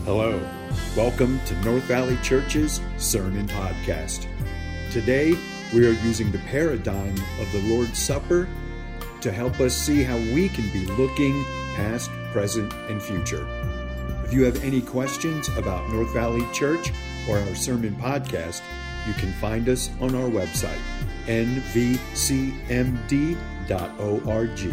Hello, welcome to North Valley Church's Sermon Podcast. Today, we are using the paradigm of the Lord's Supper to help us see how we can be looking past, present, and future. If you have any questions about North Valley Church or our sermon podcast, you can find us on our website, nvcmd.org.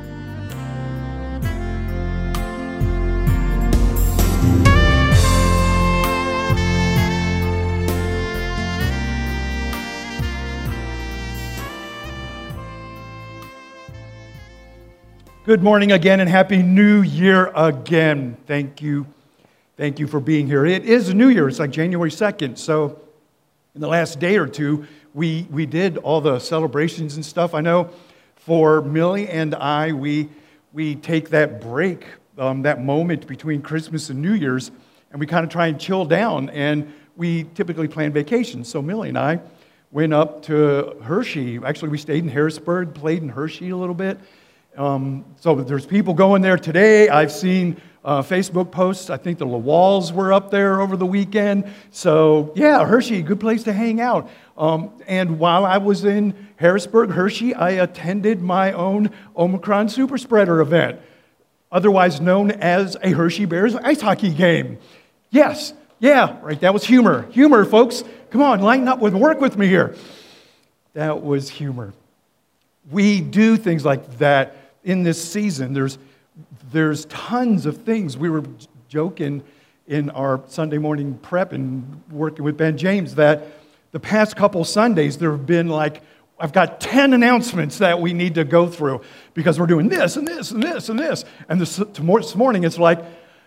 Good morning again and Happy New Year again. Thank you. Thank you for being here. It is a New Year. It's like January 2nd. So in the last day or two, we did all the celebrations and stuff. I know for Millie and I, we take that break, that moment between Christmas and New Year's, and we kind of try and chill down. And we typically plan vacations. So Millie and I went up to Hershey. Actually, we stayed in Harrisburg, played in Hershey a little bit. So there's people going there today. I've seen Facebook posts. I think the LaWalls were up there over the weekend. So yeah, Hershey, good place to hang out. And while I was in Harrisburg, Hershey, I attended my own Omicron Super Spreader event, otherwise known as a Hershey Bears ice hockey game. Yes, yeah, right, that was humor. Humor, folks. Come on, line up with work with me here. That was humor. We do things like that in this season. There's tons of things. We were joking in our Sunday morning prep and working with Ben James that the past couple Sundays there have been I've got 10 announcements that we need to go through because we're doing this and this and this and this. And this morning it's like,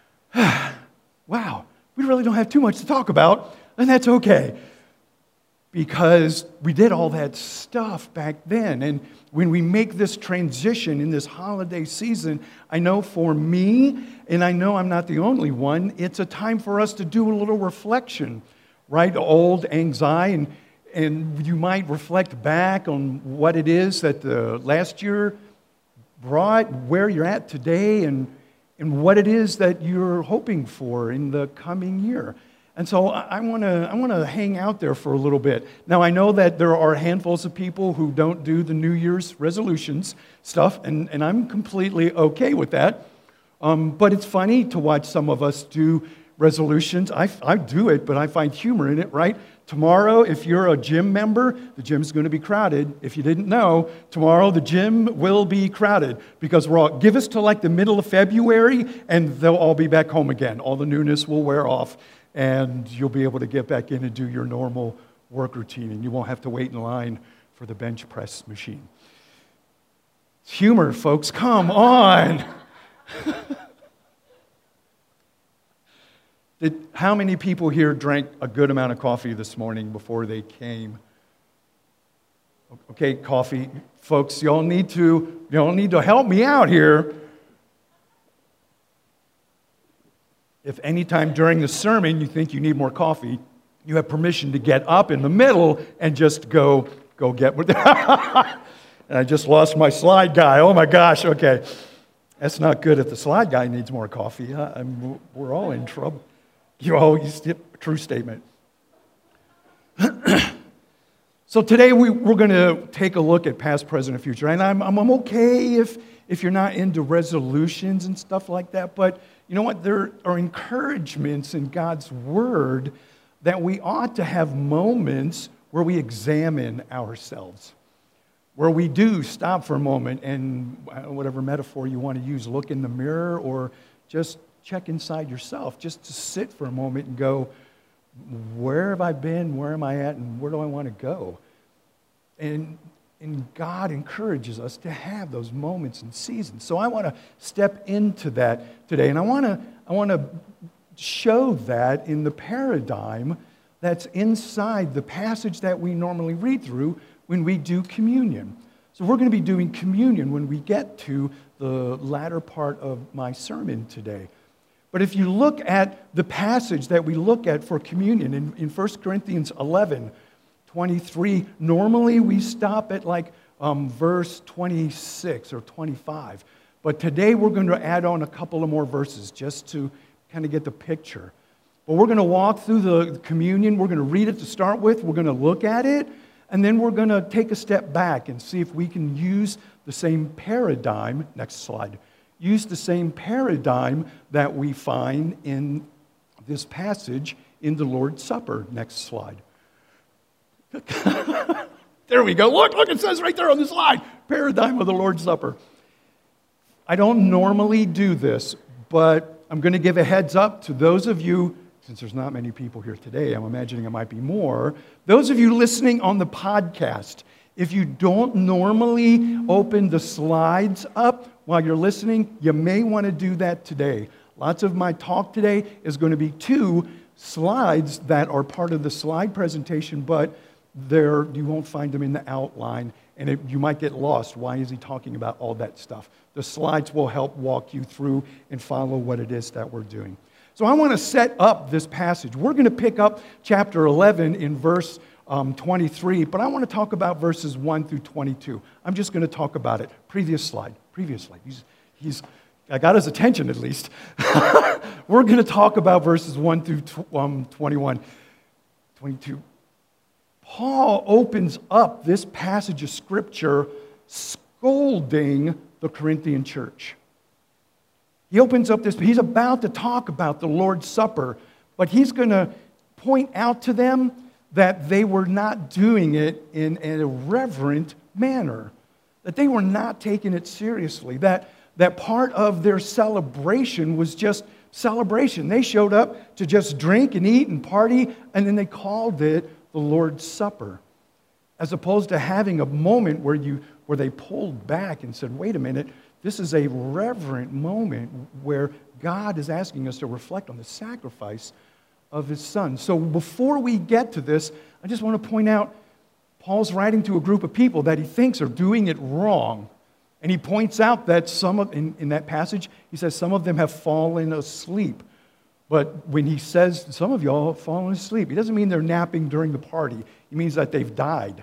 wow, we really don't have too much to talk about, and that's okay. Because we did all that stuff back then. And when we make this transition in this holiday season, I know for me, and I know I'm not the only one, it's a time for us to do a little reflection, right? Old anxiety, and you might reflect back on what it is that the last year brought, where you're at today, and what it is that you're hoping for in the coming year. And so I want to hang out there for a little bit. Now, I know that there are handfuls of people who don't do the New Year's resolutions stuff, and I'm completely okay with that. But it's funny to watch some of us do resolutions. I do it, but I find humor in it, right? Tomorrow, if you're a gym member, the gym's going to be crowded. If you didn't know, tomorrow the gym will be crowded because give us to like the middle of February, and they'll all be back home again. All the newness will wear off. And you'll be able to get back in and do your normal work routine, and you won't have to wait in line for the bench press machine. It's humor, folks, come on. How many people here drank a good amount of coffee this morning before they came? Okay, coffee. Folks, y'all need to help me out here. If any time during the sermon you think you need more coffee, you have permission to get up in the middle and just go get what. And I just lost my slide guy. Oh my gosh, okay. That's not good if the slide guy needs more coffee. We're all in trouble. True statement. So today we're going to take a look at past, present, and future. And I'm okay if you're not into resolutions and stuff like that, but you know what? There are encouragements in God's Word that we ought to have moments where we examine ourselves, where we do stop for a moment and whatever metaphor you want to use, look in the mirror or just check inside yourself, just to sit for a moment and go, where have I been, where am I at, and where do I want to go? And God encourages us to have those moments and seasons. So I want to step into that today, and I want to show that in the paradigm that's inside the passage that we normally read through when we do communion. So we're going to be doing communion when we get to the latter part of my sermon today. But if you look at the passage that we look at for communion in 1 Corinthians 11:23, normally we stop at verse 26 or 25. But today we're going to add on a couple of more verses just to kind of get the picture. But we're going to walk through the communion. We're going to read it to start with. We're going to look at it. And then we're going to take a step back and see if we can use the same paradigm. Next slide. Use the same paradigm that we find in this passage in the Lord's Supper. Next slide. There we go. Look, it says right there on the slide. Paradigm of the Lord's Supper. I don't normally do this, but I'm going to give a heads up to those of you, since there's not many people here today, I'm imagining it might be more. Those of you listening on the podcast, if you don't normally open the slides up while you're listening, you may want to do that today. Lots of my talk today is going to be 2 slides that are part of the slide presentation, but you won't find them in the outline, and you might get lost. Why is he talking about all that stuff? The slides will help walk you through and follow what it is that we're doing. So I want to set up this passage. We're going to pick up chapter 11 in verse 23, but I want to talk about verses 1 through 22. I'm just going to talk about it. Previous slide. I got his attention at least. We're going to talk about verses 1 through 21, 22. Paul opens up this passage of Scripture scolding the Corinthian church. He opens up this, he's about to talk about the Lord's Supper, but he's going to point out to them that they were not doing it in an irreverent manner, that they were not taking it seriously, that part of their celebration was just celebration. They showed up to just drink and eat and party, and then they called it the Lord's Supper, as opposed to having a moment where they pulled back and said, wait a minute, this is a reverent moment where God is asking us to reflect on the sacrifice of His Son. So before we get to this, I just want to point out Paul's writing to a group of people that he thinks are doing it wrong. And he points out that in that passage, he says some of them have fallen asleep. But when he says some of y'all have fallen asleep, he doesn't mean they're napping during the party. He means that they've died.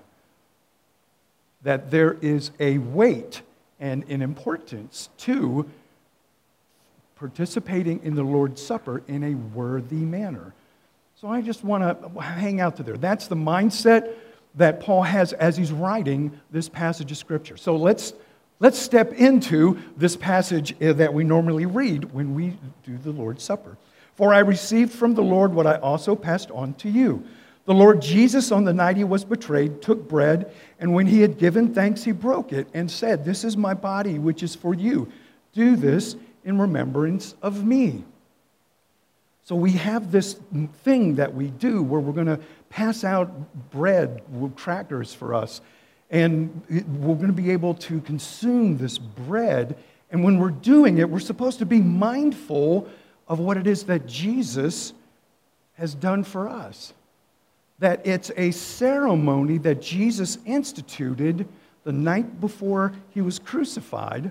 That there is a weight and an importance to participating in the Lord's Supper in a worthy manner. So I just want to hang out to there. That's the mindset that Paul has as he's writing this passage of Scripture. So let's step into this passage that we normally read when we do the Lord's Supper. For I received from the Lord what I also passed on to you. The Lord Jesus, on the night he was betrayed, took bread, and when he had given thanks, he broke it and said, "This is my body, which is for you. Do this in remembrance of me." So we have this thing that we do where we're going to pass out bread, crackers for us, and we're going to be able to consume this bread. And when we're doing it, we're supposed to be mindful of what it is that Jesus has done for us. That it's a ceremony that Jesus instituted the night before he was crucified.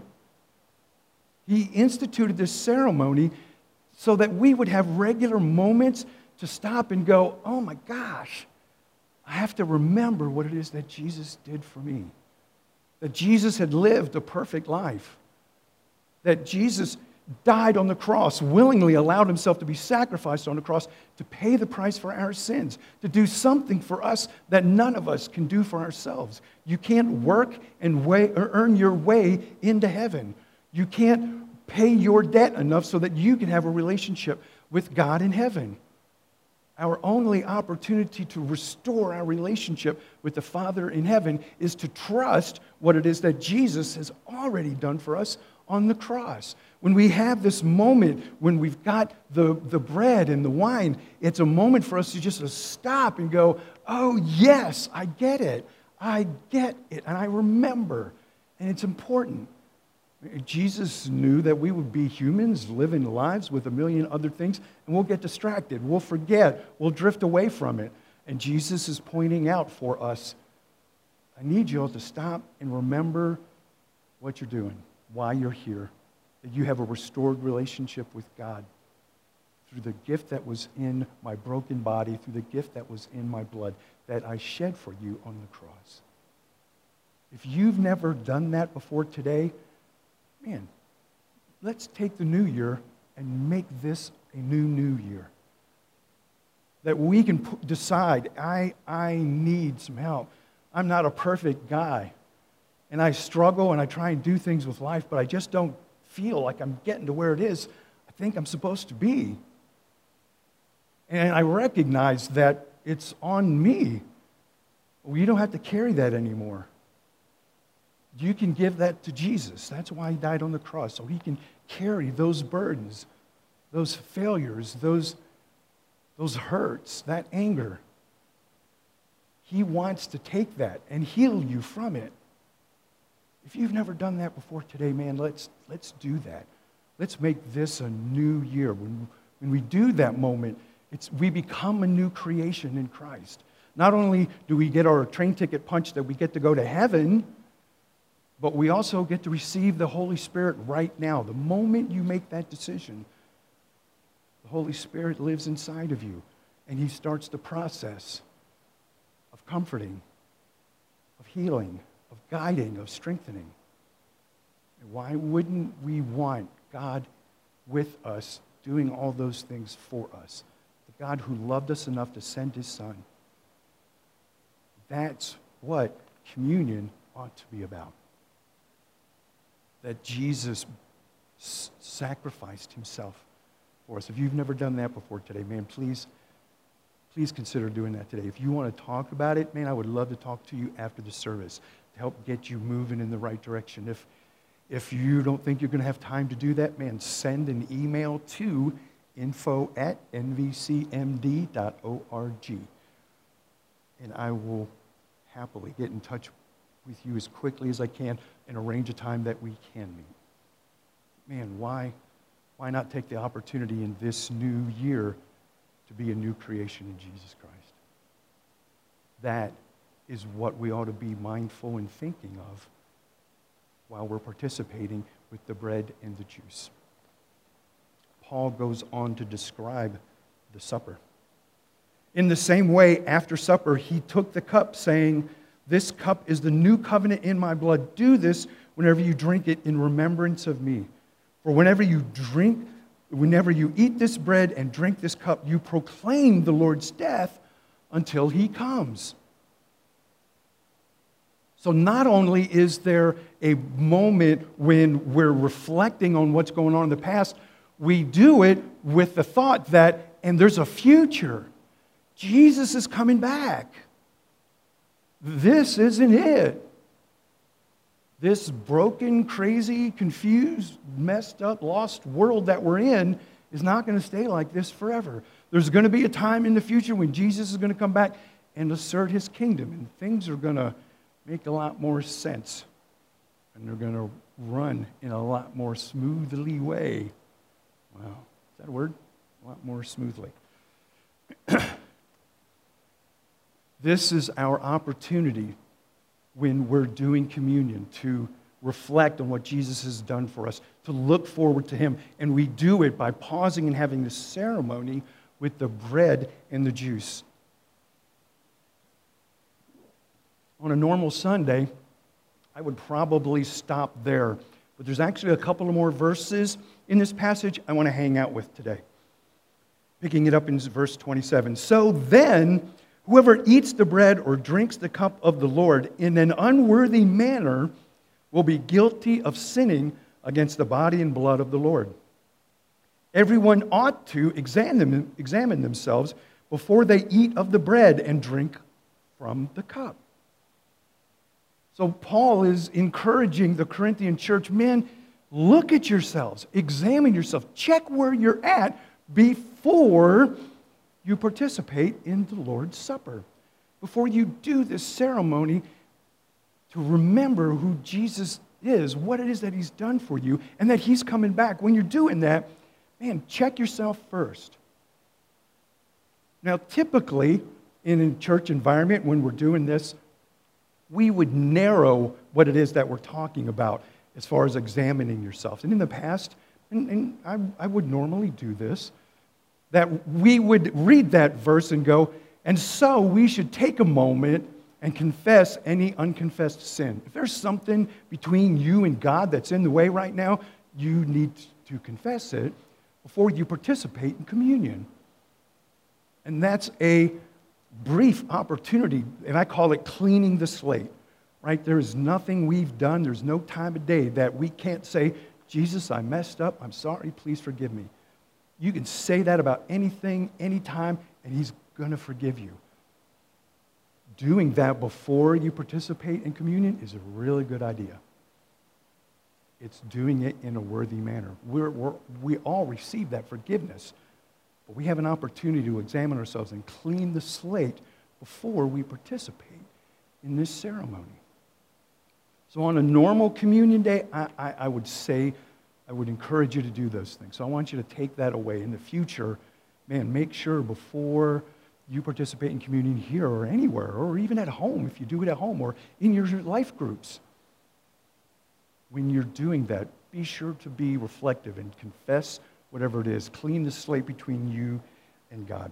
He instituted this ceremony so that we would have regular moments to stop and go, oh my gosh, I have to remember what it is that Jesus did for me. That Jesus had lived a perfect life. That Jesus died on the cross, willingly allowed himself to be sacrificed on the cross to pay the price for our sins, to do something for us that none of us can do for ourselves. You can't work and earn your way into heaven. You can't pay your debt enough so that you can have a relationship with God in heaven. Our only opportunity to restore our relationship with the Father in heaven is to trust what it is that Jesus has already done for us on the cross. When we have this moment, when we've got the bread and the wine, it's a moment for us to just stop and go, oh yes, I get it. I get it, and I remember. And it's important. Jesus knew that we would be humans living lives with a million other things, and we'll get distracted, we'll forget, we'll drift away from it. And Jesus is pointing out for us, I need you all to stop and remember what you're doing, why you're here, that you have a restored relationship with God through the gift that was in my broken body, through the gift that was in my blood, that I shed for you on the cross. If you've never done that before today, man, let's take the new year and make this a new year. That we can decide, I need some help. I'm not a perfect guy. And I struggle and I try and do things with life, but I just don't feel like I'm getting to where it is I think I'm supposed to be. And I recognize that it's on me. Well, you don't have to carry that anymore. You can give that to Jesus. That's why he died on the cross, so he can carry those burdens, those failures, those hurts, that anger. He wants to take that and heal you from it. If you've never done that before today, man, let's do that. Let's make this a new year. When we do that moment, we become a new creation in Christ. Not only do we get our train ticket punched that we get to go to heaven, but we also get to receive the Holy Spirit right now. The moment you make that decision, the Holy Spirit lives inside of you, and he starts the process of comforting, of healing, of guiding, of strengthening. And why wouldn't we want God with us, doing all those things for us? The God who loved us enough to send his Son. That's what communion ought to be about. That Jesus sacrificed himself for us. If you've never done that before today, man, please consider doing that today. If you want to talk about it, man, I would love to talk to you after the service to help get you moving in the right direction. If you don't think you're going to have time to do that, man, send an email to info@nvcmd.org. And I will happily get in touch with you as quickly as I can and arrange a time that we can meet. Man, why not take the opportunity in this new year to be a new creation in Jesus Christ? That is what we ought to be mindful and thinking of while we're participating with the bread and the juice. Paul goes on to describe the supper. In the same way, after supper, he took the cup, saying, "This cup is the new covenant in my blood. Do this whenever you drink it in remembrance of me. For whenever you eat this bread and drink this cup, you proclaim the Lord's death until he comes." So not only is there a moment when we're reflecting on what's going on in the past, we do it with the thought that, and there's a future. Jesus is coming back. This isn't it. This broken, crazy, confused, messed up, lost world that we're in is not going to stay like this forever. There's going to be a time in the future when Jesus is going to come back and assert his kingdom, and things are going to make a lot more sense, and they're going to run in a lot more smoothly way. Wow, is that a word? A lot more smoothly. This is our opportunity when we're doing communion to reflect on what Jesus has done for us, to look forward to him. And we do it by pausing and having this ceremony with the bread and the juice. On a normal Sunday, I would probably stop there. But there's actually a couple of more verses in this passage I want to hang out with today. Picking it up in verse 27. "So then, whoever eats the bread or drinks the cup of the Lord in an unworthy manner will be guilty of sinning against the body and blood of the Lord. Everyone ought to examine themselves before they eat of the bread and drink from the cup." So Paul is encouraging the Corinthian church, man, look at yourselves, examine yourself, check where you're at before you participate in the Lord's Supper. Before you do this ceremony to remember who Jesus is, what it is that he's done for you, and that he's coming back. When you're doing that, man, check yourself first. Now, typically, in a church environment, when we're doing this, we would narrow what it is that we're talking about as far as examining yourself. And in the past, and I would normally do this, that we would read that verse and go, and so we should take a moment and confess any unconfessed sin. If there's something between you and God that's in the way right now, you need to confess it. before you participate in communion. And that's a brief opportunity, and I call it cleaning the slate, right? There is nothing we've done, there's no time of day that we can't say, Jesus, I messed up, I'm sorry, please forgive me. You can say that about anything, anytime, and he's going to forgive you. Doing that before you participate in communion is a really good idea. It's doing it in a worthy manner. We all receive that forgiveness, but we have an opportunity to examine ourselves and clean the slate before we participate in this ceremony. So on a normal communion day, I would say, I would encourage you to do those things. So I want you to take that away. In the future, man, make sure before you participate in communion here or anywhere, or even at home, if you do it at home, or in your life groups, when you're doing that, be sure to be reflective and confess whatever it is. Clean the slate between you and God.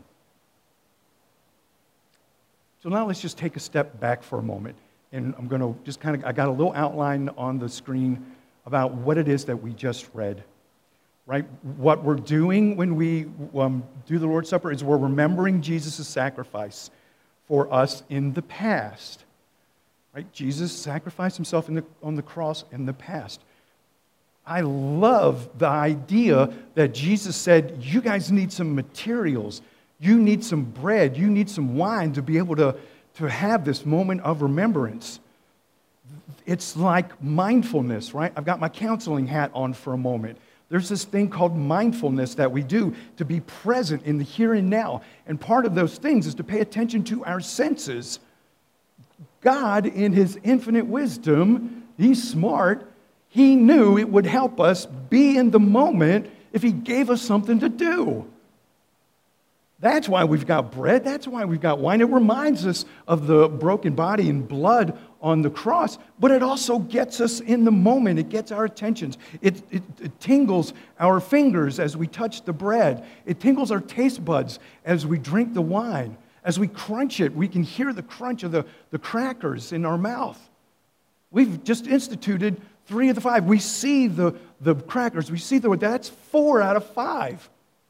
So now let's just take a step back for a moment. And I'm going to just I got a little outline on the screen about what it is that we just read. Right? What we're doing when we do the Lord's Supper is we're remembering Jesus' sacrifice for us in the past. Right? Jesus sacrificed himself on the cross in the past. I love the idea that Jesus said, you guys need some materials. You need some bread. You need some wine to be able to have this moment of remembrance. It's like mindfulness, right? I've got my counseling hat on for a moment. There's this thing called mindfulness that we do to be present in the here and now. And part of those things is to pay attention to our senses. God, in his infinite wisdom, he's smart. He knew it would help us be in the moment if he gave us something to do. That's why we've got bread. That's why we've got wine. It reminds us of the broken body and blood on the cross, but it also gets us in the moment. It gets our attentions. It tingles our fingers as we touch the bread. It tingles our taste buds as we drink the wine. As we crunch it, we can hear the crunch of the crackers in our mouth. We've just instituted 3 of the 5. We see the crackers. We see that's 4 out of 5.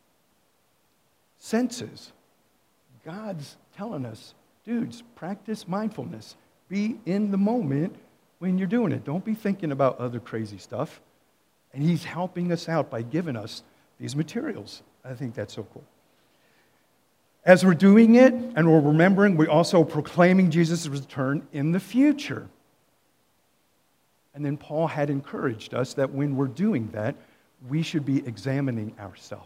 Senses. God's telling us, dudes, practice mindfulness. Be in the moment when you're doing it. Don't be thinking about other crazy stuff. And he's helping us out by giving us these materials. I think that's so cool. As we're doing it and we're remembering, we're also proclaiming Jesus' return in the future. And then Paul had encouraged us that when we're doing that, we should be examining ourselves.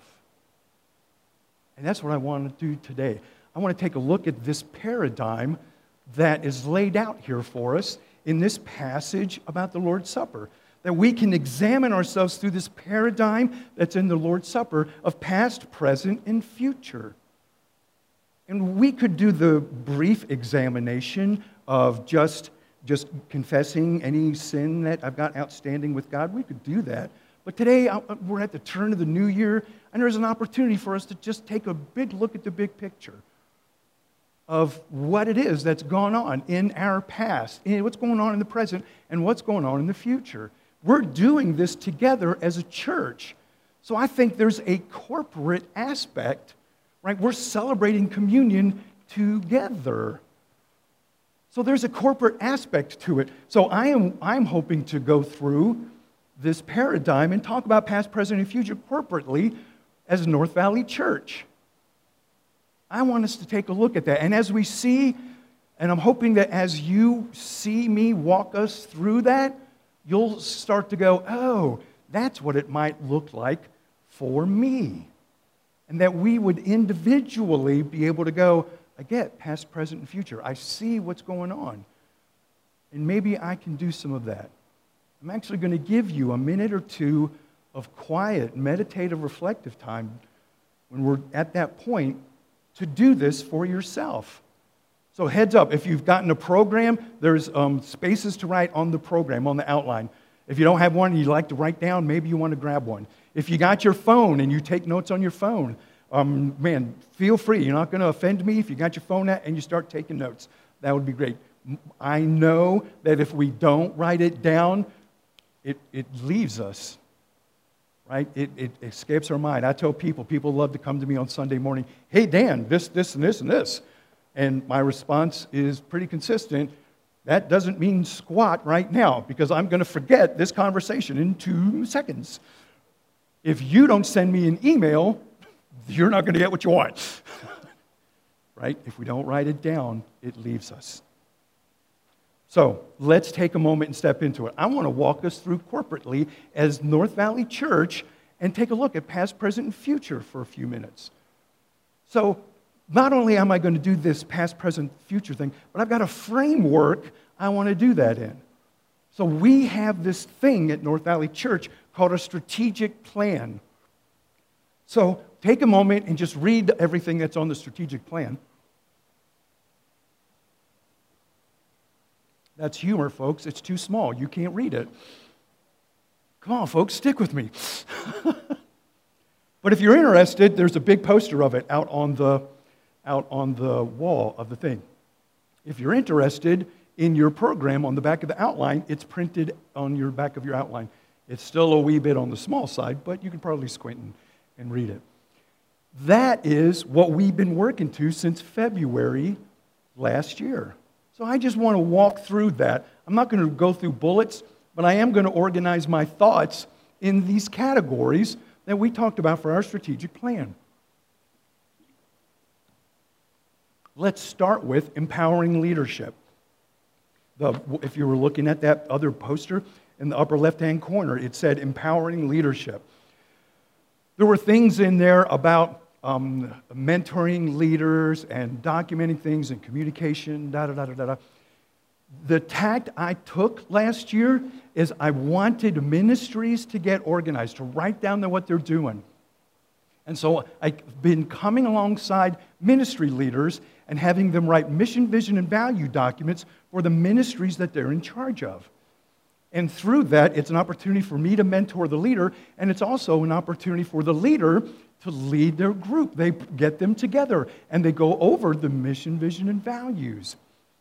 And that's what I want to do today. I want to take a look at this paradigm that is laid out here for us in this passage about the Lord's Supper. That we can examine ourselves through this paradigm that's in the Lord's Supper of past, present, and future. And we could do the brief examination of just confessing any sin that I've got outstanding with God. We could do that. But today, we're at the turn of the new year, and there's an opportunity for us to just take a big look at the big picture of what it is that's gone on in our past, and what's going on in the present, and what's going on in the future. We're doing this together as a church. So I think there's a corporate aspect, right? We're celebrating communion together. So there's a corporate aspect to it. So I'm hoping to go through this paradigm and talk about past, present, and future corporately as North Valley Church. I want us to take a look at that. And as we see, and I'm hoping that as you see me walk us through that, you'll start to go, oh, that's what it might look like for me. And that we would individually be able to go, I get past, present, and future. I see what's going on. And maybe I can do some of that. I'm actually going to give you a minute or two of quiet, meditative, reflective time when we're at that point to do this for yourself. So heads up, if you've gotten a program, there's spaces to write on the program, on the outline. If you don't have one and you like to write down, maybe you want to grab one. If you got your phone and you take notes on your phone, man, feel free. You're not going to offend me if you got your phone out and you start taking notes. That would be great. I know that if we don't write it down, it leaves us. right? It escapes our mind. I tell people love to come to me on Sunday morning, hey, Dan, this, and this, and this. And my response is pretty consistent. That doesn't mean squat right now, because I'm going to forget this conversation in 2 seconds. If you don't send me an email, you're not going to get what you want. Right? If we don't write it down, it leaves us. So let's take a moment and step into it. I want to walk us through corporately as North Valley Church and take a look at past, present, and future for a few minutes. So not only am I going to do this past, present, future thing, but I've got a framework I want to do that in. So we have this thing at North Valley Church called a strategic plan. So take a moment and just read everything that's on the strategic plan. That's humor, folks. It's too small. You can't read it. Come on, folks, stick with me. But if you're interested, there's a big poster of it out on the wall of the thing. If you're interested in your program on the back of the outline, it's printed on your back of your outline. It's still a wee bit on the small side, but you can probably squint and read it. That is what we've been working to since February last year. So I just want to walk through that. I'm not going to go through bullets, but I am going to organize my thoughts in these categories that we talked about for our strategic plan. Let's start with empowering leadership. If you were looking at that other poster in the upper left-hand corner, it said empowering leadership. There were things in there about mentoring leaders and documenting things and communication, da-da-da-da-da. The tact I took last year is I wanted ministries to get organized, to write down what they're doing. And so I've been coming alongside ministry leaders and having them write mission, vision, and value documents for the ministries that they're in charge of. And through that, it's an opportunity for me to mentor the leader, and it's also an opportunity for the leader to lead their group. They get them together, and they go over the mission, vision, and values.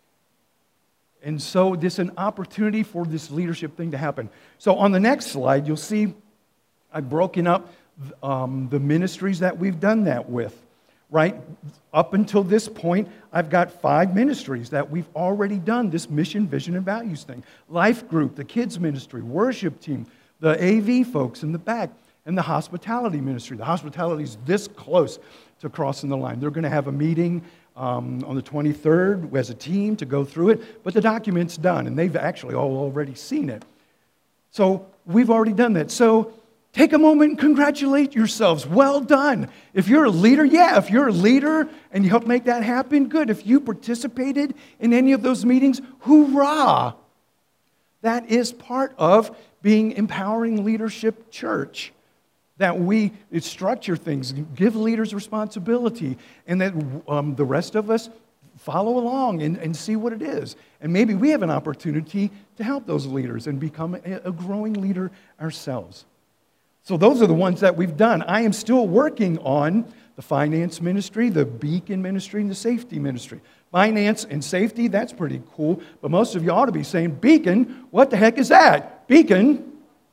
And so this is an opportunity for this leadership thing to happen. So on the next slide, you'll see I've broken up the ministries that we've done that with. Right? Up until this point, I've got 5 ministries that we've already done this mission, vision, and values thing. Life group, the kids ministry, worship team, the AV folks in the back, and the hospitality ministry. The hospitality is this close to crossing the line. They're going to have a meeting on the 23rd as a team to go through it, but the document's done, and they've actually all already seen it. So we've already done that. So take a moment and congratulate yourselves. Well done. If you're a leader, if you're a leader and you helped make that happen, good. If you participated in any of those meetings, hoorah. That is part of being Empowering Leadership Church. That we structure things, give leaders responsibility, and that the rest of us follow along and see what it is. And maybe we have an opportunity to help those leaders and become a growing leader ourselves. So those are the ones that we've done. I am still working on the finance ministry, the beacon ministry, and the safety ministry. Finance and safety, that's pretty cool. But most of you ought to be saying, beacon, what the heck is that? Beacon.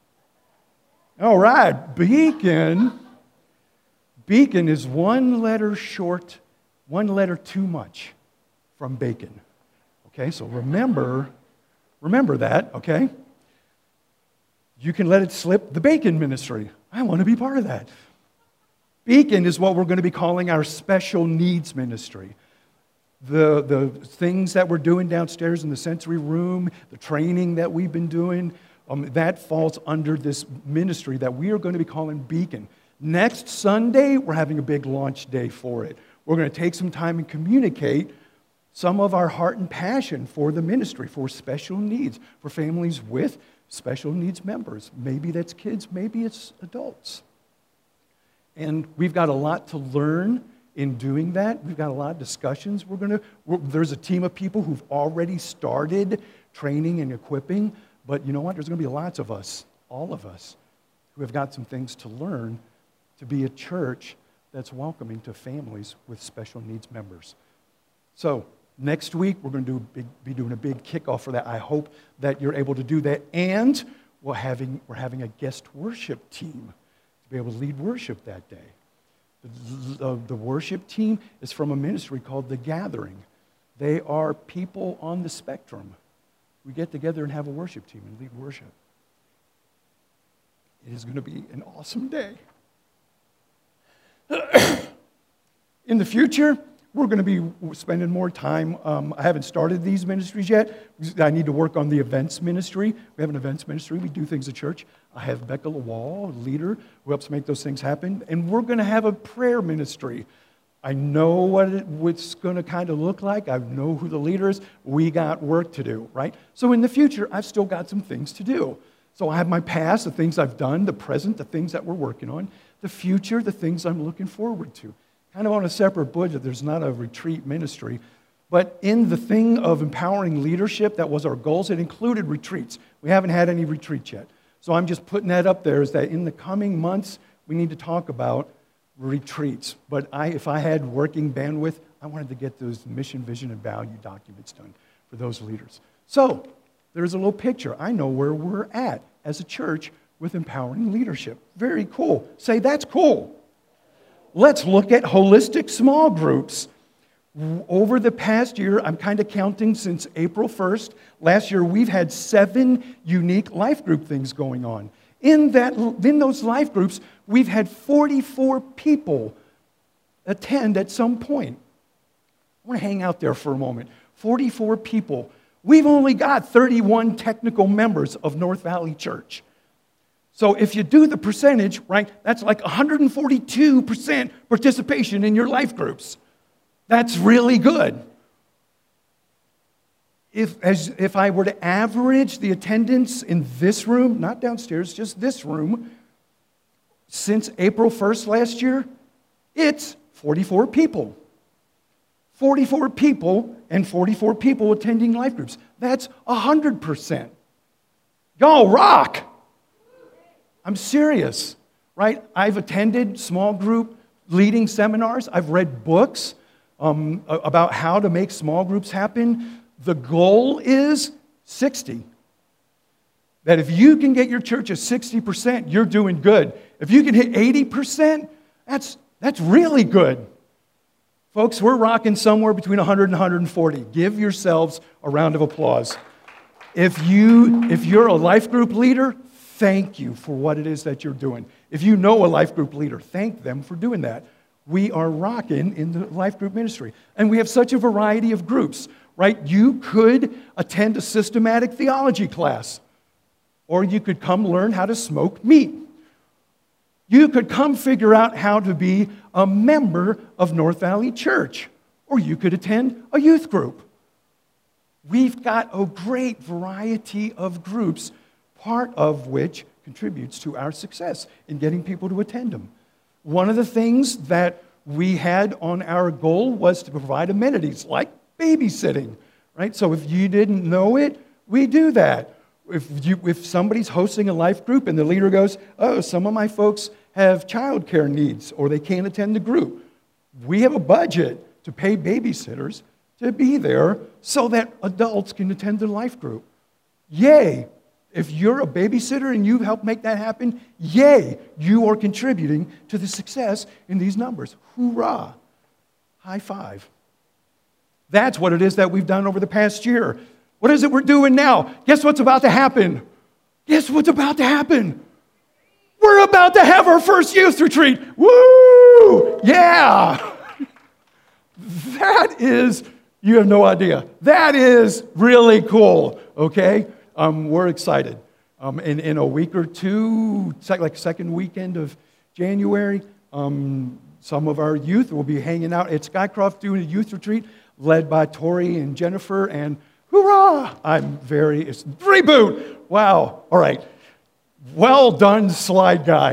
All right, beacon. Beacon is one letter short, one letter too much from bacon. Okay, so remember that, okay? You can let it slip, the bacon ministry. I want to be part of that. Beacon is what we're going to be calling our special needs ministry. The things that we're doing downstairs in the sensory room, the training that we've been doing, that falls under this ministry that we are going to be calling Beacon. Next Sunday, we're having a big launch day for it. We're going to take some time and communicate some of our heart and passion for the ministry, for special needs, for families with special needs members. Maybe that's kids, maybe it's adults. And we've got a lot to learn in doing that. We've got a lot of discussions. There's a team of people who've already started training and equipping, but you know what? There's going to be lots of us, all of us, who have got some things to learn to be a church that's welcoming to families with special needs members. So next week, we're going to be doing a big kickoff for that. I hope that you're able to do that. And we're having a guest worship team be able to lead worship that day. The worship team is from a ministry called The Gathering. They are people on the spectrum. We get together and have a worship team and lead worship. It is going to be an awesome day. In the future, we're going to be spending more time. I haven't started these ministries yet. I need to work on the events ministry. We have an events ministry. We do things at church. I have Becca Lawal, a leader, who helps make those things happen. And we're going to have a prayer ministry. I know what it's going to kind of look like. I know who the leader is. We got work to do, right? So in the future, I've still got some things to do. So I have my past, the things I've done, the present, the things that we're working on, the future, the things I'm looking forward to. Kind of on a separate budget. There's not a retreat ministry. But in the thing of empowering leadership, that was our goals. It included retreats. We haven't had any retreats yet. So I'm just putting that up there, is that in the coming months, we need to talk about retreats. But if I had working bandwidth, I wanted to get those mission, vision, and value documents done for those leaders. So there's a little picture. I know where we're at as a church with empowering leadership. Very cool. Say, that's cool. Let's look at holistic small groups. Over the past year, I'm kind of counting since April 1st. Last year, we've had 7 unique life group things going on. In those life groups, we've had 44 people attend at some point. I want to hang out there for a moment. 44 people. We've only got 31 technical members of North Valley Church. So if you do the percentage, right, that's like 142% participation in your life groups. That's really good. If I were to average the attendance in this room, not downstairs, just this room, since April 1st last year, it's 44 people. 44 people and 44 people attending life groups. That's 100%. Y'all rock. I'm serious, right? I've attended small group leading seminars. I've read books about how to make small groups happen. The goal is 60. That if you can get your church at 60%, you're doing good. If you can hit 80%, that's really good. Folks, we're rocking somewhere between 100 and 140. Give yourselves a round of applause. If you're a life group leader, thank you for what it is that you're doing. If you know a life group leader, thank them for doing that. We are rocking in the life group ministry. And we have such a variety of groups, right? You could attend a systematic theology class, or you could come learn how to smoke meat. You could come figure out how to be a member of North Valley Church, or you could attend a youth group. We've got a great variety of groups, part of which contributes to our success in getting people to attend them. One of the things that we had on our goal was to provide amenities like babysitting, right? So if you didn't know it, we do that. If somebody's hosting a life group and the leader goes, oh, some of my folks have childcare needs or they can't attend the group, we have a budget to pay babysitters to be there so that adults can attend the life group. Yay! If you're a babysitter and you've helped make that happen, yay! You are contributing to the success in these numbers. Hoorah! High five. That's what it is that we've done over the past year. What is it we're doing now? Guess what's about to happen? Guess what's about to happen? We're about to have our first youth retreat. Woo! Yeah! That is, you have no idea. That is really cool, okay? We're excited. In a week or two, like second weekend of January, some of our youth will be hanging out at Skycroft doing a youth retreat led by Tori and Jennifer, and hoorah! It's reboot! Wow, all right. Well done, slide guy.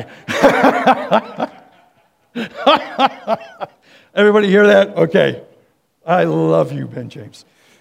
Everybody hear that? Okay. I love you, Ben James.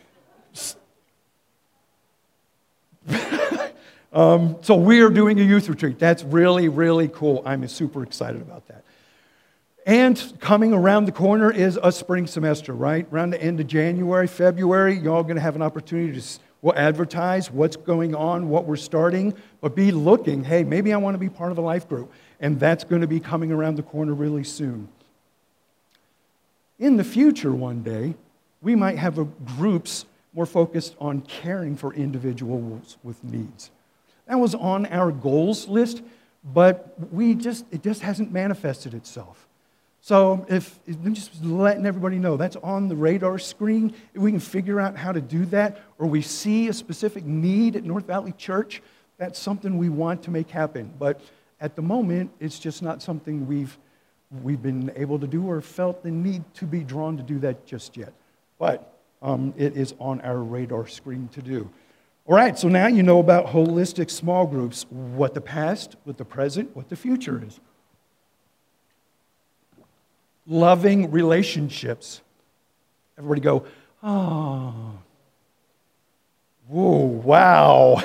So we are doing a youth retreat. That's really, really cool. I'm super excited about that. And coming around the corner is a spring semester, right? Around the end of January, February, y'all going to have an opportunity to we'll advertise what's going on, what we're starting, but be looking, hey, maybe I want to be part of a life group. and that's going to be coming around the corner really soon. In the future, one day, we might have groups more focused on caring for individuals with needs. That was on our goals list, but it just hasn't manifested itself. So I'm just letting everybody know, that's on the radar screen. If we can figure out how to do that, or we see a specific need at North Valley Church, that's something we want to make happen. But at the moment, it's just not something we've been able to do or felt the need to be drawn to do that just yet. But it is on our radar screen to do. All right, so now you know about holistic small groups, what the past, what the present, what the future is. Loving relationships. Everybody go, oh, whoa, wow.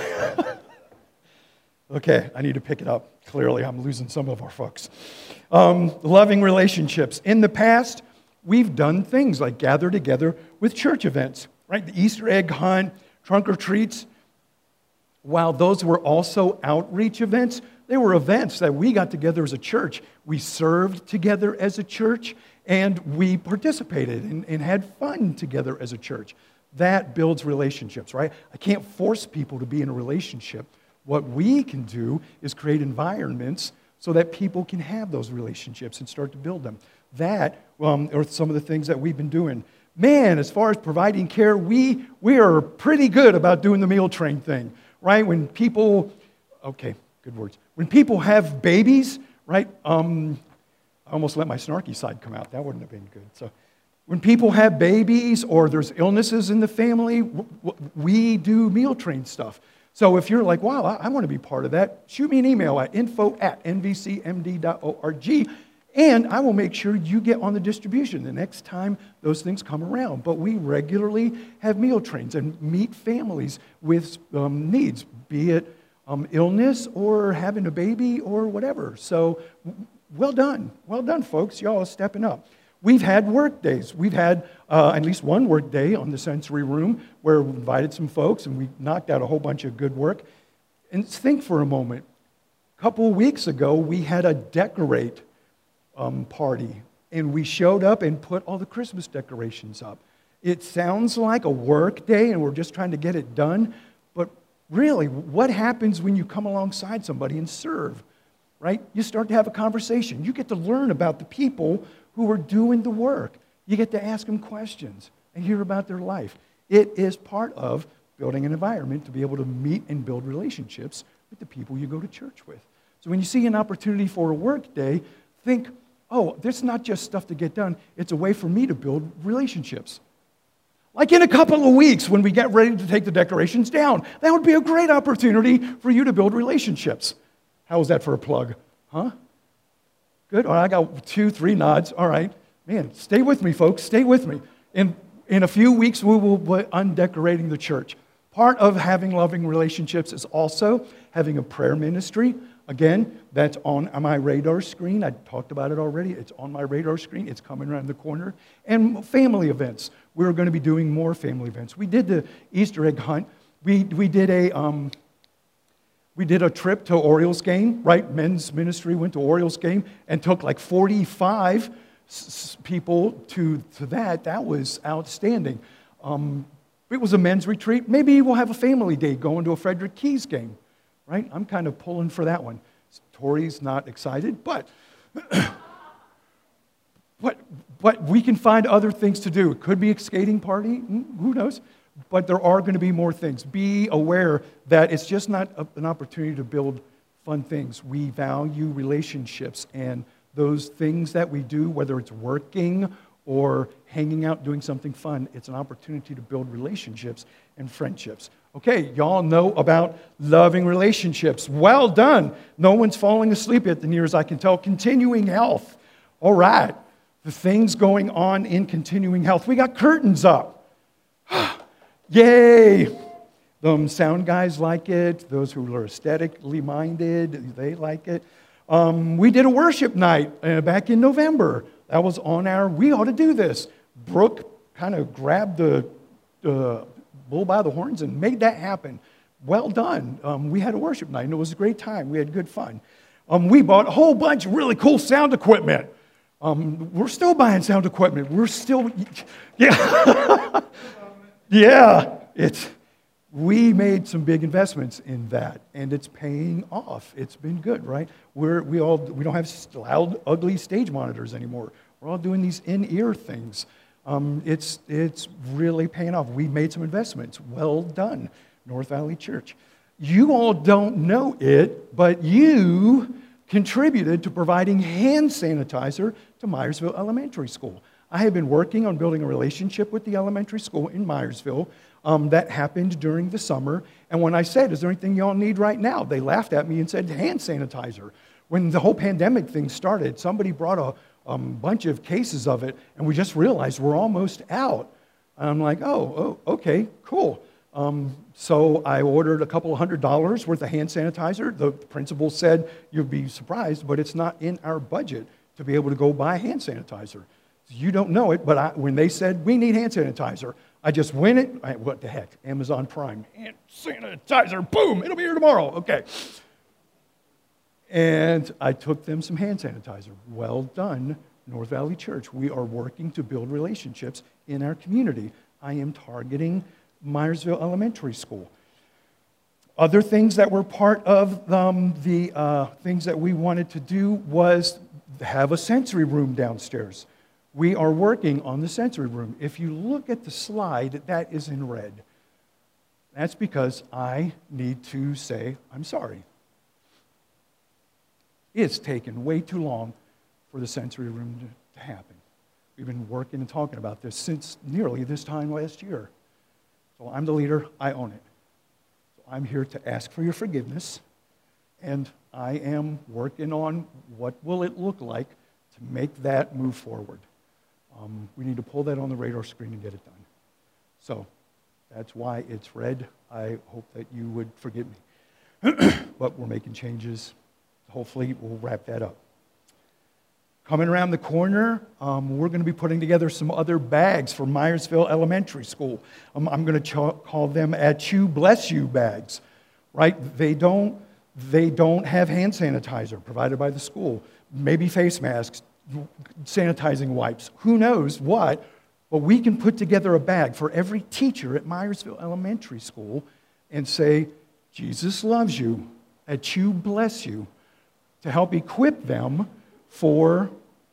Okay, I need to pick it up. Clearly, I'm losing some of our folks. Loving relationships. In the past, we've done things like gather together with church events, right? The Easter egg hunt, trunk or treats. While those were also outreach events, they were events that we got together as a church. We served together as a church, and we participated and had fun together as a church. That builds relationships, right? I can't force people to be in a relationship. What we can do is create environments so that people can have those relationships and start to build them. That are some of the things that we've been doing. Man, as far as providing care, we are pretty good about doing the meal train thing, right? When people, okay, good words. When people have babies, right? I almost let my snarky side come out. That wouldn't have been good. So when people have babies or there's illnesses in the family, we do meal train stuff. So if you're like, wow, I want to be part of that, shoot me an email at info@nvcmd.org, and I will make sure you get on the distribution the next time those things come around. But we regularly have meal trains and meet families with needs, be it illness or having a baby or whatever. So well done, folks. Y'all are stepping up. We've had work days. We've had at least one work day on the sensory room where we invited some folks and we knocked out a whole bunch of good work. And think for a moment. A couple of weeks ago, we had a decorate party, and we showed up and put all the Christmas decorations up. It sounds like a work day and we're just trying to get it done, but really, what happens when you come alongside somebody and serve, right? You start to have a conversation. You get to learn about the people who are doing the work. You get to ask them questions and hear about their life. It is part of building an environment to be able to meet and build relationships with the people you go to church with. So when you see an opportunity for a work day, think, oh, this is not just stuff to get done. It's a way for me to build relationships. Like in a couple of weeks when we get ready to take the decorations down, that would be a great opportunity for you to build relationships. How was that for a plug? Huh? Good. All right, I got 2, 3 nods. All right. Man, stay with me, folks. Stay with me. In a few weeks, we will be undecorating the church. Part of having loving relationships is also having a prayer ministry. Again, that's on my radar screen. I talked about it already. It's on my radar screen. It's coming around the corner. And family events. We're going to be doing more family events. We did the Easter egg hunt. We did a trip to Orioles game, right? Men's ministry went to Orioles game and took like 45 people to that. That was outstanding. It was a men's retreat. Maybe we'll have a family day going to a Frederick Keys game, right? I'm kind of pulling for that one. Tori's not excited, but we can find other things to do. It could be a skating party. Who knows? But there are going to be more things. Be aware that it's just not an opportunity to build fun things. We value relationships, and those things that we do, whether it's working or hanging out doing something fun, it's an opportunity to build relationships and friendships. Okay, y'all know about loving relationships. Well done. No one's falling asleep yet, the near as I can tell. Continuing health. All right. The things going on in continuing health. We got curtains up. Yay! The sound guys like it. Those who are aesthetically minded, they like it. We did a worship night back in November. That was on we ought to do this. Brooke kind of grabbed the bull by the horns and made that happen. Well done. We had a worship night, and it was a great time. We had good fun. We bought a whole bunch of really cool sound equipment. We're still buying sound equipment. We're still, yeah. Yeah, we made some big investments in that, and it's paying off. It's been good, right? We don't have loud, ugly stage monitors anymore. We're all doing these in-ear things. It's really paying off. We made some investments. Well done, North Valley Church. You all don't know it, but you contributed to providing hand sanitizer to Myersville Elementary School. I have been working on building a relationship with the elementary school in Myersville. That happened during the summer. And when I said, is there anything y'all need right now? They laughed at me and said, hand sanitizer. When the whole pandemic thing started, somebody brought a bunch of cases of it, and we just realized we're almost out. And I'm like, oh, okay, cool. So I ordered a couple of $100 worth of hand sanitizer. The principal said, you'll be surprised, but it's not in our budget to be able to go buy hand sanitizer. You don't know it, but when they said, we need hand sanitizer, I just went it. What the heck? Amazon Prime. Hand sanitizer. Boom. It'll be here tomorrow. Okay. And I took them some hand sanitizer. Well done, North Valley Church. We are working to build relationships in our community. I am targeting Myersville Elementary School. Other things that were part of the things that we wanted to do was have a sensory room downstairs. We are working on the sensory room. If you look at the slide, that is in red. That's because I need to say, I'm sorry. It's taken way too long for the sensory room to happen. We've been working and talking about this since nearly this time last year. So I'm the leader, I own it. So I'm here to ask for your forgiveness, and I am working on what will it look like to make that move forward. We need to pull that on the radar screen and get it done. So that's why it's red. I hope that you would forgive me. But we're making changes. Hopefully we'll wrap that up. Coming around the corner, we're going to be putting together some other bags for Myersville Elementary School. I'm going to call them At You Bless You bags, right? They don't have hand sanitizer provided by the school. Maybe face masks, sanitizing wipes, who knows what, but we can put together a bag for every teacher at Myersville Elementary School and say, Jesus loves you, At You Bless You, to help equip them for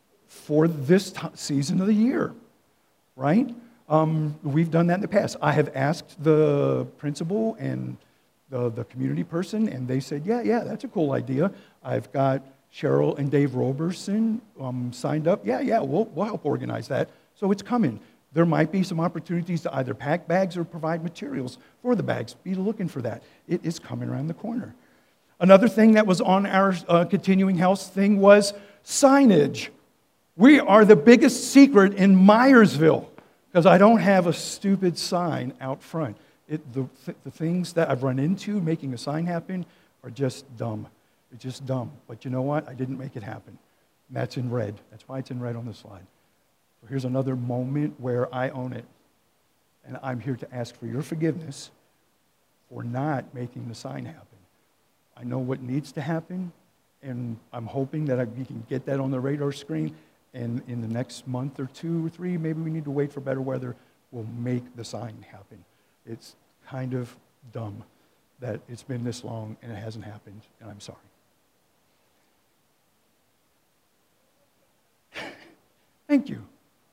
this season of the year, right? We've done that in the past. I have asked the principal and the community person, and they said, yeah, that's a cool idea. I've got Cheryl and Dave Roberson signed up. Yeah, we'll help organize that. So it's coming. There might be some opportunities to either pack bags or provide materials for the bags. Be looking for that. It is coming around the corner. Another thing that was on our continuing health thing was signage. We are the biggest secret in Myersville because I don't have a stupid sign out front. The things that I've run into making a sign happen are just dumb. It's just dumb. But you know what? I didn't make it happen. And that's in red. That's why it's in red on the slide. So here's another moment where I own it. And I'm here to ask for your forgiveness for not making the sign happen. I know what needs to happen, and I'm hoping that we can get that on the radar screen. And in the next month or 2 or 3, maybe we need to wait for better weather, we'll make the sign happen. It's kind of dumb that it's been this long and it hasn't happened, and I'm sorry. Thank you.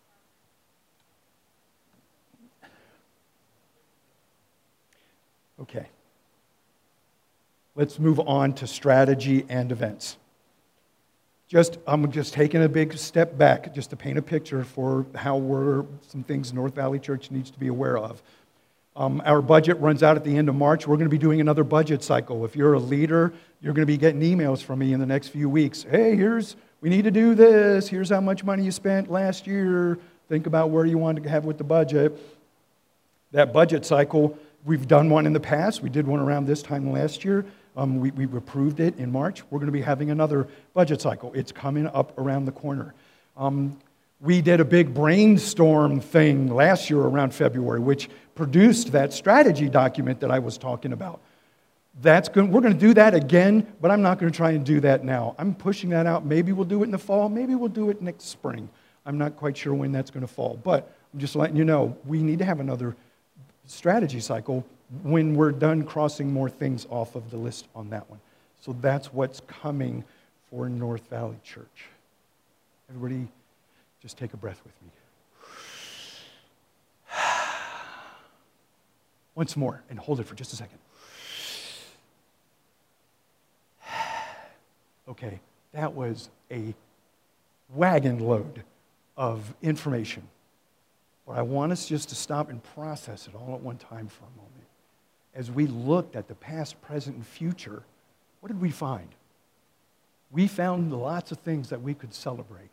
Okay. Let's move on to strategy and events. I'm just taking a big step back just to paint a picture for how some things North Valley Church needs to be aware of. Our budget runs out at the end of March. We're going to be doing another budget cycle. If you're a leader, you're going to be getting emails from me in the next few weeks. Hey, we need to do this. Here's how much money you spent last year. Think about where you want to have with the budget. That budget cycle, we've done one in the past. We did one around this time last year. We approved it in March. We're going to be having another budget cycle. It's coming up around the corner. We did a big brainstorm thing last year around February, which produced that strategy document that I was talking about. We're going to do that again, but I'm not going to try and do that now. I'm pushing that out. Maybe we'll do it in the fall. Maybe we'll do it next spring. I'm not quite sure when that's going to fall. But I'm just letting you know, we need to have another strategy cycle when we're done crossing more things off of the list on that one. So that's what's coming for North Valley Church. Everybody, just take a breath with me. Once more, and hold it for just a second. Okay, that was a wagon load of information. But I want us just to stop and process it all at one time for a moment. As we looked at the past, present, and future, what did we find? We found lots of things that we could celebrate.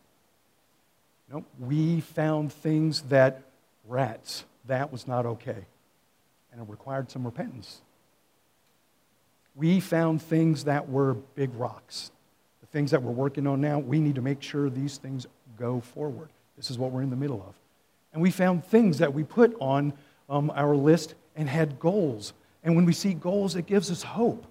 We found things that that was not okay. And it required some repentance. We found things that were big rocks. The things that we're working on now, we need to make sure these things go forward. This is what we're in the middle of. And we found things that we put on our list and had goals. And when we see goals, it gives us hope.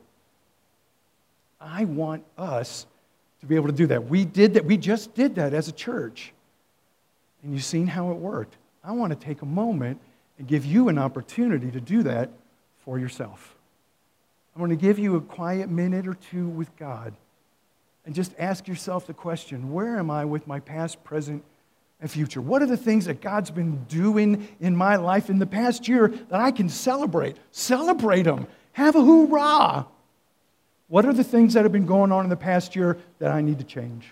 I want us to be able to do that. We did that. We just did that as a church. And you've seen how it worked. I want to take a moment and give you an opportunity to do that for yourself. I'm going to give you a quiet minute or two with God and just ask yourself the question, where am I with my past, present, and future? What are the things that God's been doing in my life in the past year that I can celebrate? Celebrate them. Have a hoorah. What are the things that have been going on in the past year that I need to change?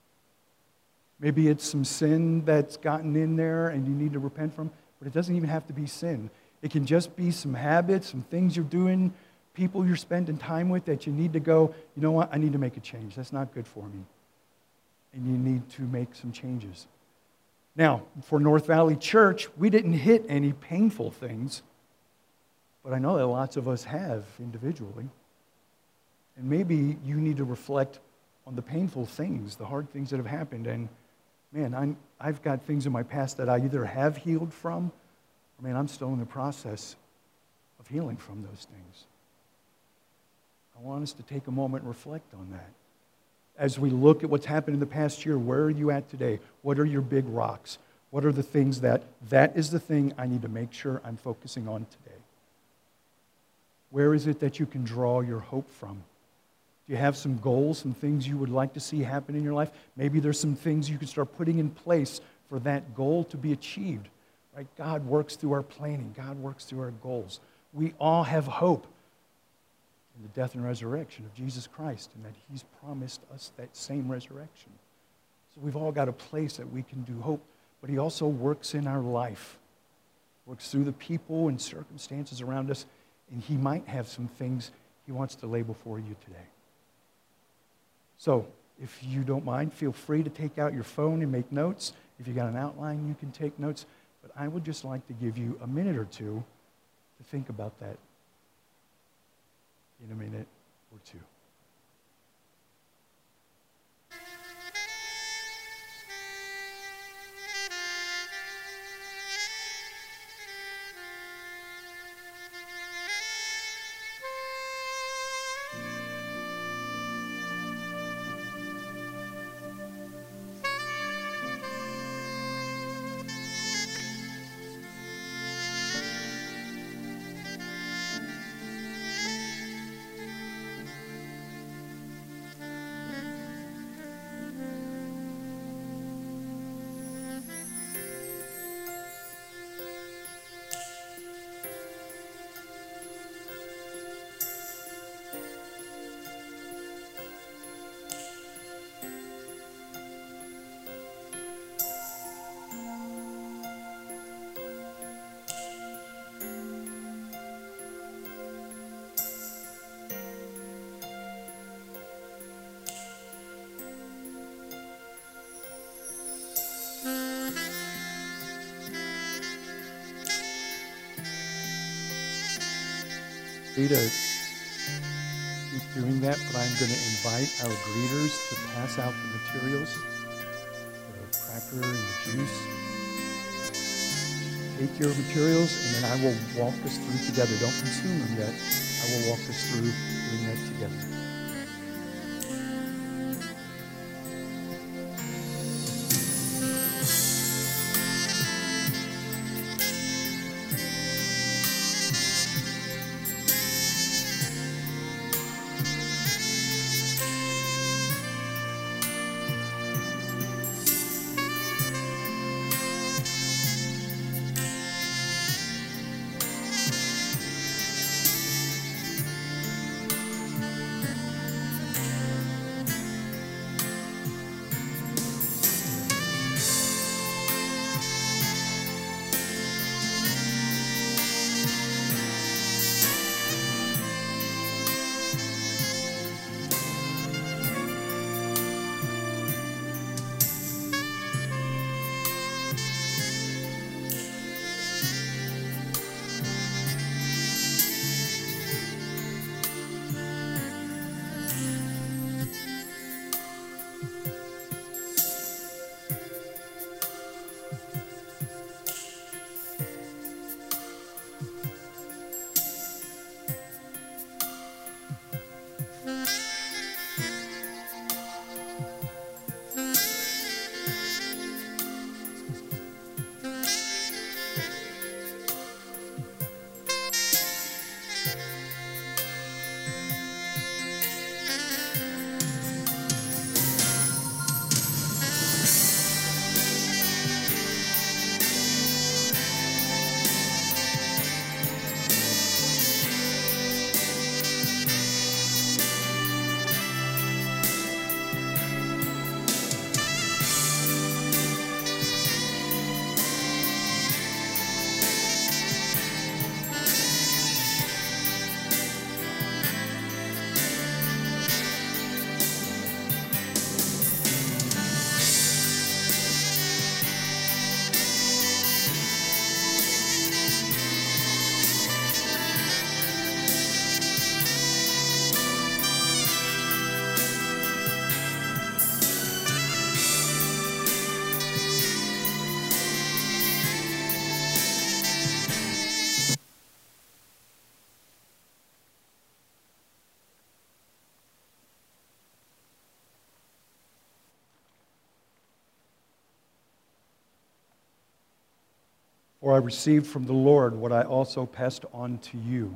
Maybe it's some sin that's gotten in there and you need to repent from, but it doesn't even have to be sin. It can just be some habits, some things you're doing, people you're spending time with that you need to go, you know what, I need to make a change. That's not good for me. And you need to make some changes. Now, for North Valley Church, we didn't hit any painful things, but I know that lots of us have individually. And maybe you need to reflect on the painful things, the hard things that have happened. And man, I've got things in my past that I either have healed from, or man, I'm still in the process of healing from those things. I want us to take a moment and reflect on that. As we look at what's happened in the past year, where are you at today? What are your big rocks? What are the things that is the thing I need to make sure I'm focusing on today? Where is it that you can draw your hope from? Do you have some goals, some things you would like to see happen in your life? Maybe there's some things you can start putting in place for that goal to be achieved. Right? God works through our planning. God works through our goals. We all have hope in the death and resurrection of Jesus Christ, and that He's promised us that same resurrection. So we've all got a place that we can do hope, but He also works in our life, works through the people and circumstances around us, and He might have some things He wants to lay before you today. So, if you don't mind, feel free to take out your phone and make notes. If you got an outline, you can take notes. But I would just like to give you a minute or two to think about that in a minute or two. Free to keep doing that, but I'm going to invite our greeters to pass out the materials, the cracker and the juice. Take your materials, and then I will walk us through together. Don't consume them yet. I will walk us through doing that together. For I received from the Lord what I also passed on to you.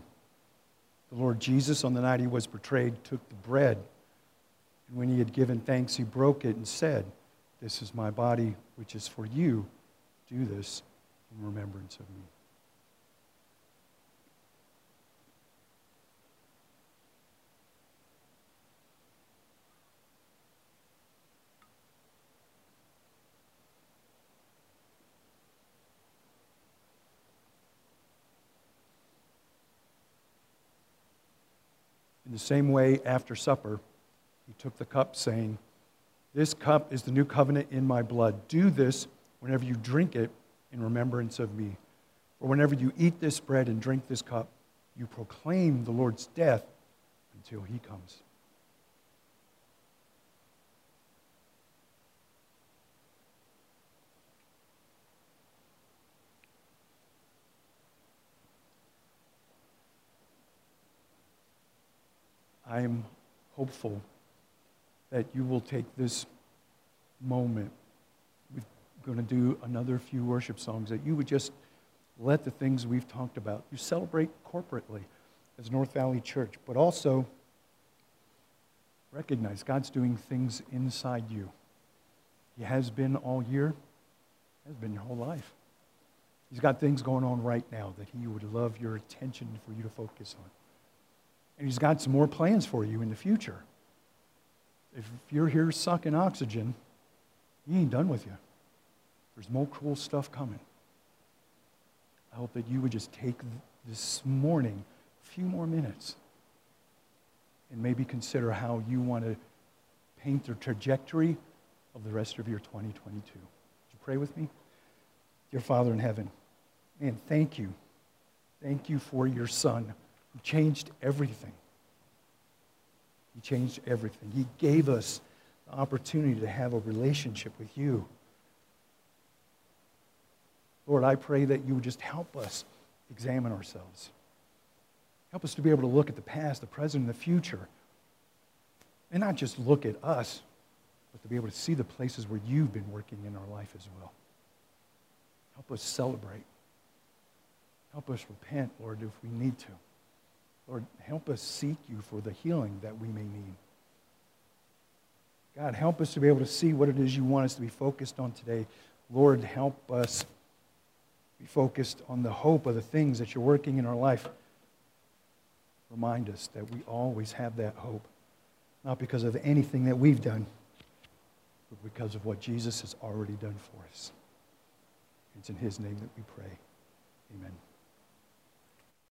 The Lord Jesus, on the night he was betrayed, took the bread, and when he had given thanks, he broke it and said, "This is my body, which is for you. Do this in remembrance of me." In the same way, after supper, he took the cup, saying, "This cup is the new covenant in my blood. Do this whenever you drink it in remembrance of me. For whenever you eat this bread and drink this cup, you proclaim the Lord's death until he comes." I am hopeful that you will take this moment. We're going to do another few worship songs, that you would just let the things we've talked about, you celebrate corporately as North Valley Church, but also recognize God's doing things inside you. He has been all year, has been your whole life. He's got things going on right now that he would love your attention for you to focus on. And he's got some more plans for you in the future. If you're here sucking oxygen, he ain't done with you. There's more cool stuff coming. I hope that you would just take this morning a few more minutes and maybe consider how you want to paint the trajectory of the rest of your 2022. Would you pray with me? Dear Father in heaven, man, thank you. Thank you for your Son who changed everything. He changed everything. He gave us the opportunity to have a relationship with you. Lord, I pray that you would just help us examine ourselves. Help us to be able to look at the past, the present, and the future. And not just look at us, but to be able to see the places where you've been working in our life as well. Help us celebrate. Help us repent, Lord, if we need to. Lord, help us seek you for the healing that we may need. God, help us to be able to see what it is you want us to be focused on today. Lord, help us be focused on the hope of the things that you're working in our life. Remind us that we always have that hope, not because of anything that we've done, but because of what Jesus has already done for us. It's in his name that we pray. Amen.